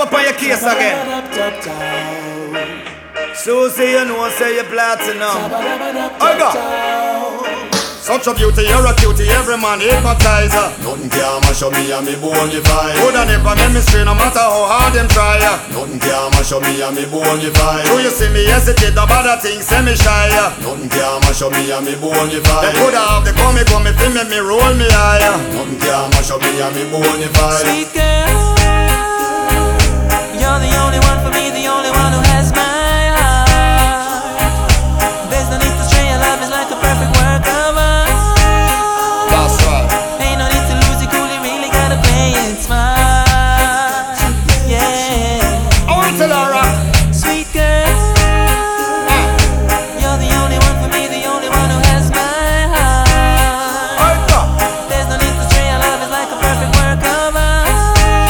up on your case again. Susie, you know, say you're platinum. I got such a beauty, you're a cutie, every man hypnotize. Nothing can mash up me and me bonify. Coulda never make me straight, no matter how hard them try. Nothing can mash up me and me bonify. Do you see me hesitate, no bother things, say me shy. Nothing can mash up me and me bonify. They coulda have the come, fi make me roll me high. Nothing can mash up me and me bonify. Sweet girl,